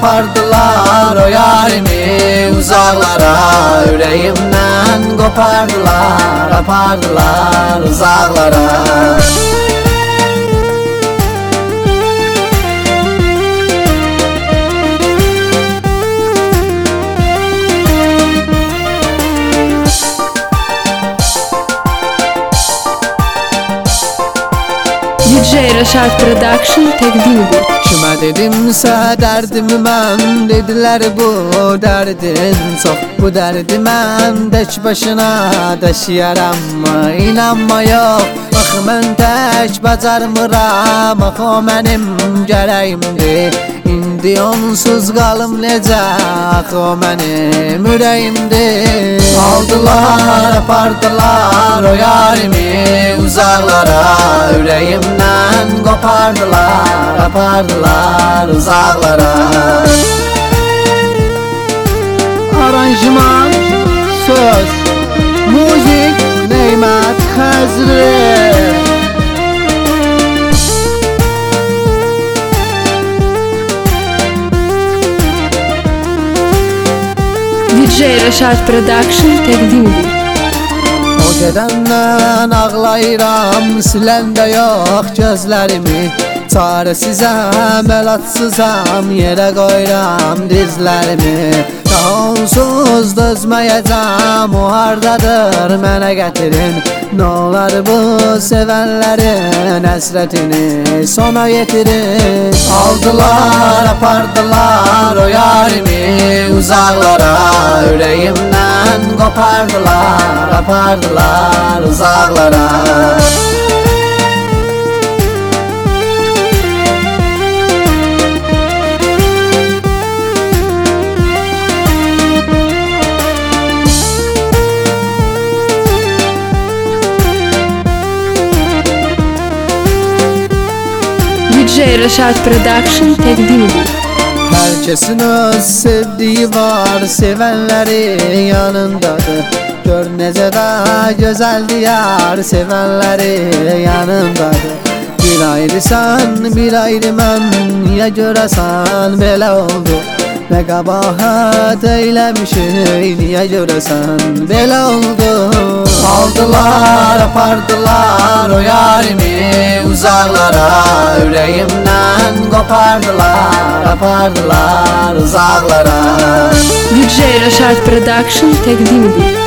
apardılar o yarimi uzaklara. Yüreğimden kopardılar, apardılar uzaklara. DJ Rashad Production təqdim edir. Kimə dedimsə dərdimi mən, dediler bu derdin çok. Bu derdi mən tək başına daşıyaram mı? İnanma yok, axı mən tək bacarmıram. Axı o mənim gərəyimdir, indi onsuz qalım necə? Axı o mənim ürəyimdir. Aldılar, apardılar o yarimi uzaklara. Yüreğimden kopardılar, apardılar uzaklara. Aranjman, söz, müzik, Neymat Xəzri. DJ Rashad Production təqdim edir. O gedəndən ağlayıram, siləndə yox gözlərimi. Çaresizəm, əlacsızam, yerə qoyuram dizlərimi. Daha onsuz dözməyəcəm, o hardadır mənə gətirin. Nə olar bu sevənlərin həsrətini sona yetirin. Aldılar, apardılar o yarimi uzaklara. Yüreğimden kopardılar, apardılar uzaklara. DJ Rashad Production təqdim edir. Herkesin öz sevdiği var, sevenleri yanındadır. Gör necə də gözəl diyar, sevenleri yanındadır. Bir ayrı sen, bir ayrı mən, niyə görəsən belə oldu? Nə qabahat eyləmişik, niyə görəsən belə oldu? Aldılar, apardılar o yarimi uzaklara. Yüreğimden kopardılar, apardılar uzaklara. DJ Rashad Production təqdim edir.